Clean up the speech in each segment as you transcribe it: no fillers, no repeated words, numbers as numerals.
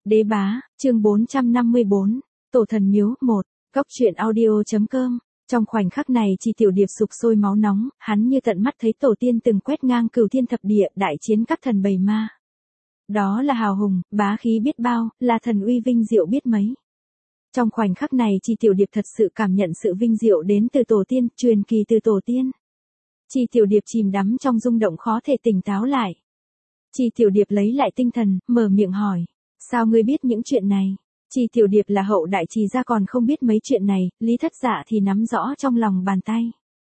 Đế bá, chương 454, Tổ thần miếu 1, Góc truyện audio.com. Trong khoảnh khắc này Chi Tiểu Điệp sục sôi máu nóng, hắn như tận mắt thấy tổ tiên từng quét ngang cửu thiên thập địa, đại chiến các thần bầy ma. Đó là hào hùng, bá khí biết bao, là thần uy vinh diệu biết mấy. Trong khoảnh khắc này Chi Tiểu Điệp thật sự cảm nhận sự vinh diệu đến từ tổ tiên, truyền kỳ từ tổ tiên. Chi Tiểu Điệp chìm đắm trong rung động khó thể tỉnh táo lại. Chi Tiểu Điệp lấy lại tinh thần, mở miệng hỏi, sao ngươi biết những chuyện này? Chi Tiểu Điệp là hậu đại Chi gia còn không biết mấy chuyện này, Lý Thất Dạ thì nắm rõ trong lòng bàn tay.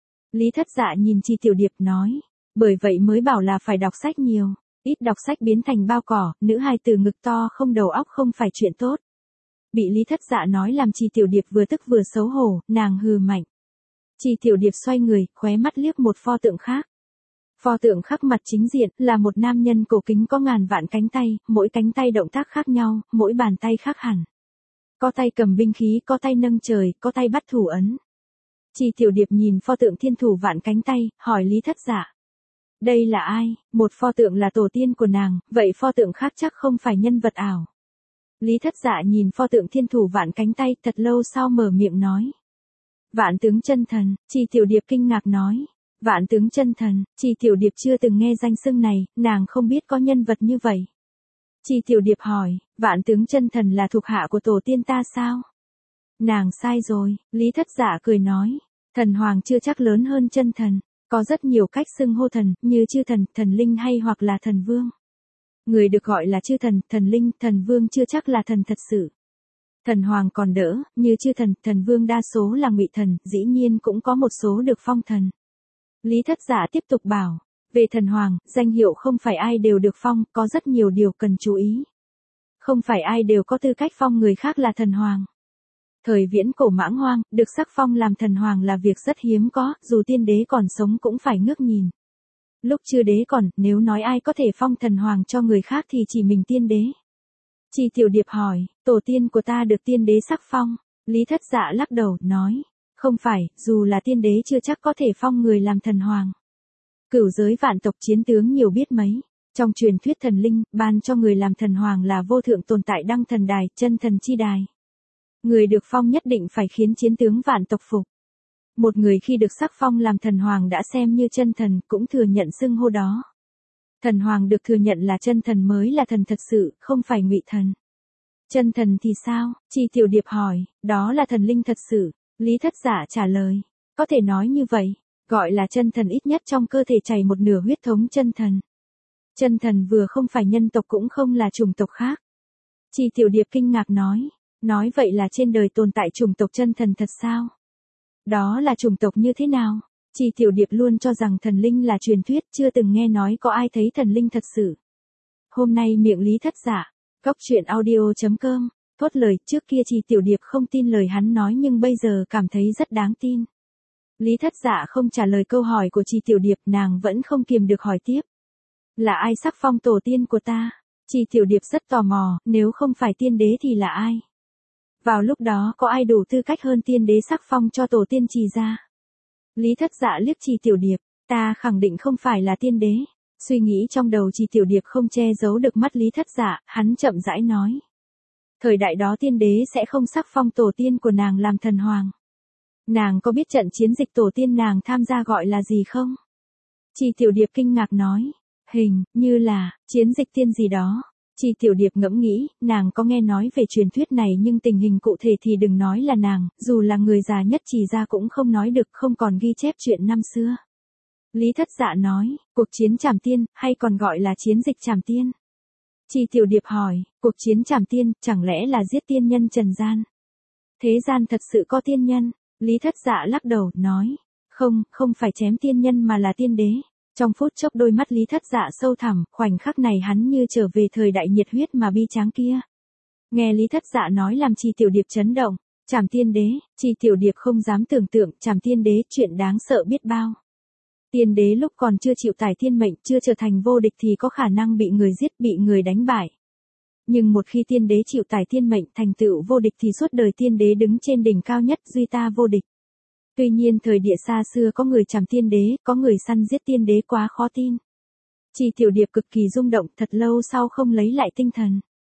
Lý Thất Dạ nhìn Chi Tiểu Điệp nói, bởi vậy mới bảo là phải đọc sách nhiều, ít đọc sách biến thành bao cỏ, nữ hài từ ngực to không đầu óc không phải chuyện tốt. Bị Lý Thất Dạ nói làm Chi Tiểu Điệp vừa tức vừa xấu hổ, nàng hừ mạnh. Chi Tiểu Điệp xoay người, khóe mắt liếc một pho tượng khác. Pho tượng khắc mặt chính diện là một nam nhân cổ kính có ngàn vạn cánh tay, mỗi cánh tay động tác khác nhau, mỗi bàn tay khác hẳn. Có tay cầm binh khí, có tay nâng trời, có tay bắt thủ ấn. Chi Tiểu Điệp nhìn pho tượng thiên thủ vạn cánh tay, hỏi Lý Thất Dạ. Đây là ai? Một pho tượng là tổ tiên của nàng, vậy pho tượng khác chắc không phải nhân vật ảo. Lý Thất Dạ nhìn pho tượng thiên thủ vạn cánh tay thật lâu sau mở miệng nói. Vạn tướng chân thần, Chi Tiểu Điệp kinh ngạc nói. Vạn tướng chân thần, Chi Tiểu Điệp chưa từng nghe danh xưng này, nàng không biết có nhân vật như vậy. Chi Tiểu Điệp hỏi, vạn tướng chân thần là thuộc hạ của tổ tiên ta sao? Nàng sai rồi, Lý Thất Dạ cười nói, thần hoàng chưa chắc lớn hơn chân thần, có rất nhiều cách xưng hô thần, như chư thần, thần linh hay hoặc là thần vương. Người được gọi là chư thần, thần linh, thần vương chưa chắc là thần thật sự. Thần hoàng còn đỡ, như chư thần, thần vương đa số là ngụy thần, dĩ nhiên cũng có một số được phong thần. Lý Thất Dạ tiếp tục bảo, về thần hoàng, danh hiệu không phải ai đều được phong, có rất nhiều điều cần chú ý. Không phải ai đều có tư cách phong người khác là thần hoàng. Thời viễn cổ Mãng Hoang, được sắc phong làm thần hoàng là việc rất hiếm có, dù tiên đế còn sống cũng phải ngước nhìn. Lúc chưa đế còn, nếu nói ai có thể phong thần hoàng cho người khác thì chỉ mình tiên đế. Chi Tiểu Điệp hỏi, tổ tiên của ta được tiên đế sắc phong. Lý Thất Dạ lắc đầu, nói. Không phải, dù là tiên đế chưa chắc có thể phong người làm thần hoàng. Cửu giới vạn tộc chiến tướng nhiều biết mấy. Trong truyền thuyết thần linh, ban cho người làm thần hoàng là vô thượng tồn tại đăng thần đài, chân thần chi đài. Người được phong nhất định phải khiến chiến tướng vạn tộc phục. Một người khi được sắc phong làm thần hoàng đã xem như chân thần, cũng thừa nhận xưng hô đó. Thần hoàng được thừa nhận là chân thần mới là thần thật sự, không phải ngụy thần. Chân thần thì sao? Chi Tiểu Điệp hỏi, đó là thần linh thật sự. Lý Thất Dạ trả lời, có thể nói như vậy, gọi là chân thần ít nhất trong cơ thể chảy một nửa huyết thống chân thần. Chân thần vừa không phải nhân tộc cũng không là chủng tộc khác. Chi Tiểu Điệp kinh ngạc nói vậy là trên đời tồn tại chủng tộc chân thần thật sao? Đó là chủng tộc như thế nào? Chi Tiểu Điệp luôn cho rằng thần linh là truyền thuyết, chưa từng nghe nói có ai thấy thần linh thật sự. Hôm nay miệng Lý Thất Dạ, Góc truyện audio.com. Thốt lời, trước kia Chi Tiểu Điệp không tin lời hắn nói nhưng bây giờ cảm thấy rất đáng tin. Lý Thất Dạ không trả lời câu hỏi của Chi Tiểu Điệp, nàng vẫn không kiềm được hỏi tiếp. Là ai sắc phong tổ tiên của ta? Chi Tiểu Điệp rất tò mò, nếu không phải tiên đế thì là ai? Vào lúc đó có ai đủ tư cách hơn tiên đế sắc phong cho tổ tiên Chi gia? Lý Thất Dạ liếc Chi Tiểu Điệp, ta khẳng định không phải là tiên đế. Suy nghĩ trong đầu Chi Tiểu Điệp không che giấu được mắt Lý Thất Dạ, hắn chậm rãi nói. Thời đại đó tiên đế sẽ không sắc phong tổ tiên của nàng làm thần hoàng. Nàng có biết trận chiến dịch tổ tiên nàng tham gia gọi là gì không? Chi Tiểu Điệp kinh ngạc nói. Hình như là chiến dịch tiên gì đó. Chi Tiểu Điệp ngẫm nghĩ, nàng có nghe nói về truyền thuyết này nhưng tình hình cụ thể thì đừng nói là nàng, dù là người già nhất Chi gia cũng không nói được, không còn ghi chép chuyện năm xưa. Lý Thất Dạ nói, cuộc chiến Trảm Tiên, hay còn gọi là chiến dịch Trảm Tiên. Chi Tiểu Điệp hỏi, cuộc chiến Trảm Tiên, chẳng lẽ là giết tiên nhân trần gian? Thế gian thật sự có tiên nhân? Lý Thất Dạ lắc đầu, nói, không phải chém tiên nhân mà là tiên đế. Trong phút chốc đôi mắt Lý Thất Dạ sâu thẳm, khoảnh khắc này hắn như trở về thời đại nhiệt huyết mà bi tráng kia. Nghe Lý Thất Dạ nói làm Chi Tiểu Điệp chấn động, Trảm Tiên đế, Chi Tiểu Điệp không dám tưởng tượng, Trảm Tiên đế chuyện đáng sợ biết bao. Tiên đế lúc còn chưa chịu tải thiên mệnh, chưa trở thành vô địch thì có khả năng bị người giết, bị người đánh bại. Nhưng một khi tiên đế chịu tải thiên mệnh, thành tựu vô địch thì suốt đời tiên đế đứng trên đỉnh cao nhất, duy ta vô địch. Tuy nhiên thời địa xa xưa có người trảm tiên đế, có người săn giết tiên đế quá khó tin. Chi Tiểu Điệp cực kỳ rung động, thật lâu sau không lấy lại tinh thần.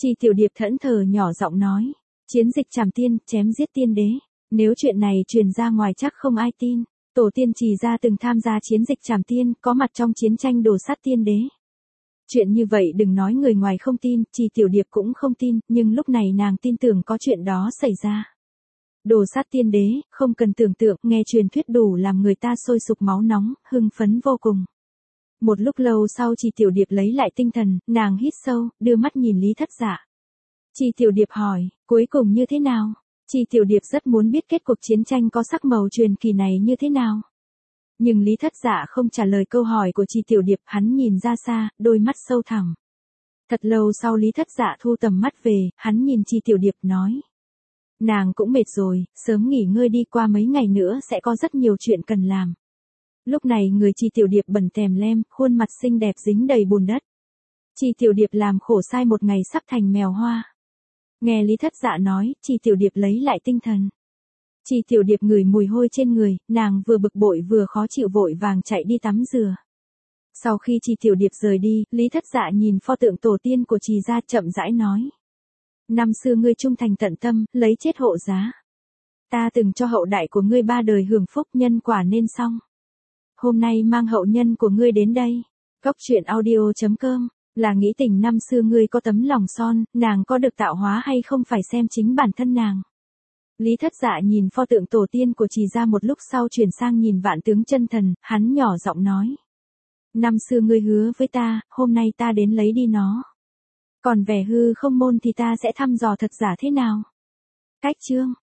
Chi Tiểu Điệp thẫn thờ nhỏ giọng nói. Chiến dịch trảm tiên, chém giết tiên đế. Nếu chuyện này truyền ra ngoài chắc không ai tin. Tổ tiên Trì gia từng tham gia chiến dịch trảm tiên, có mặt trong chiến tranh đổ sát tiên đế. Chuyện như vậy đừng nói người ngoài không tin, Chi Tiểu Điệp cũng không tin, nhưng lúc này nàng tin tưởng có chuyện đó xảy ra. Đồ sát tiên đế, không cần tưởng tượng, nghe truyền thuyết đủ làm người ta sôi sục máu nóng, hưng phấn vô cùng. Một lúc lâu sau Chi Tiểu Điệp lấy lại tinh thần, nàng hít sâu, đưa mắt nhìn Lý Thất Dạ. Chi Tiểu Điệp hỏi, cuối cùng như thế nào? Chi Tiểu Điệp rất muốn biết kết cuộc chiến tranh có sắc màu truyền kỳ này như thế nào. Nhưng Lý Thất Dạ không trả lời câu hỏi của Chi Tiểu Điệp, hắn nhìn ra xa, đôi mắt sâu thẳm. Thật lâu sau Lý Thất Dạ thu tầm mắt về, hắn nhìn Chi Tiểu Điệp nói. Nàng cũng mệt rồi, sớm nghỉ ngơi đi, qua mấy ngày nữa sẽ có rất nhiều chuyện cần làm. Lúc này người Chi Tiểu Điệp bẩn tèm lem, khuôn mặt xinh đẹp dính đầy bùn đất. Chi Tiểu Điệp làm khổ sai một ngày sắp thành mèo hoa. Nghe Lý Thất Dạ nói, Chi Tiểu Điệp lấy lại tinh thần. Chi Tiểu Điệp ngửi mùi hôi trên người, nàng vừa bực bội vừa khó chịu vội vàng chạy đi tắm rửa. Sau khi Chi Tiểu Điệp rời đi, Lý Thất Dạ nhìn pho tượng tổ tiên của Trì gia chậm rãi nói. Năm xưa ngươi trung thành tận tâm, lấy chết hộ giá. Ta từng cho hậu đại của ngươi 3 đời hưởng phúc, nhân quả nên xong. Hôm nay mang hậu nhân của ngươi đến đây. Cóc truyện audio.com, là nghĩ tình năm xưa ngươi có tấm lòng son, nàng có được tạo hóa hay không phải xem chính bản thân nàng. Lý Thất Dạ nhìn pho tượng tổ tiên của Trì gia một lúc sau chuyển sang nhìn Vạn Tướng Chân Thần, hắn nhỏ giọng nói. Năm xưa ngươi hứa với ta, hôm nay ta đến lấy đi nó. Còn vẻ hư không môn thì ta sẽ thăm dò thật giả thế nào. Cách chương.